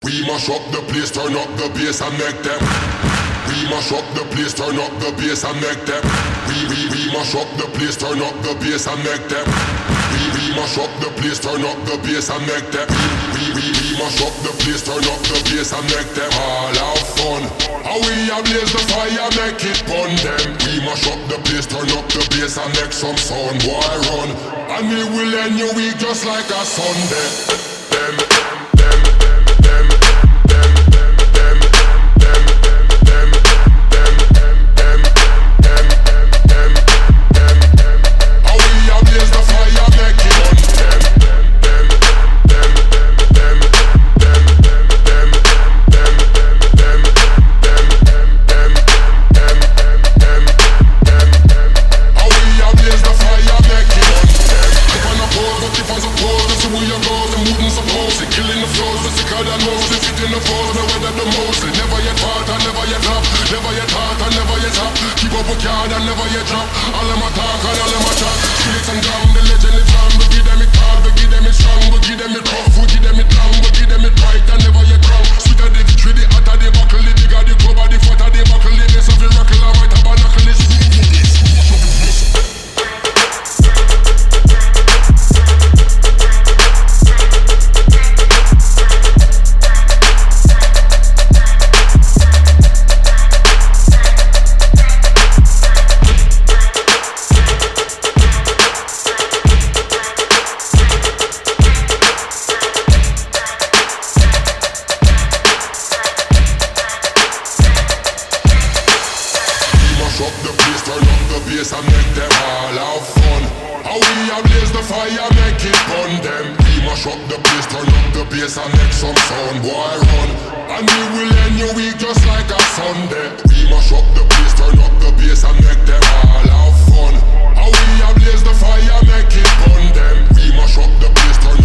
We mash up the place, turn up the bass and make them. We mash up the place, turn up the bass and make them. We mash up the place, turn up the bass and make them. We mash up the place, turn up the bass and make them. We mash up the place, turn up the bass and make them all have fun. How we ablaze the fire, make it burn them. We mash up the place, turn up the bass and make some sound, boy run. And we will end your week just like a Sunday.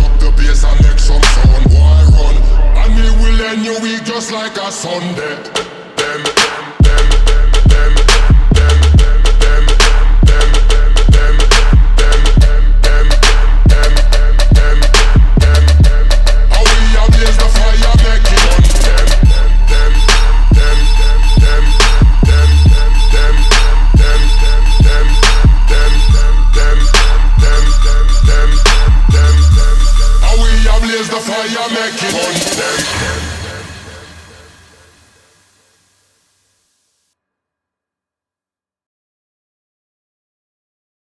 Just like a Sunday.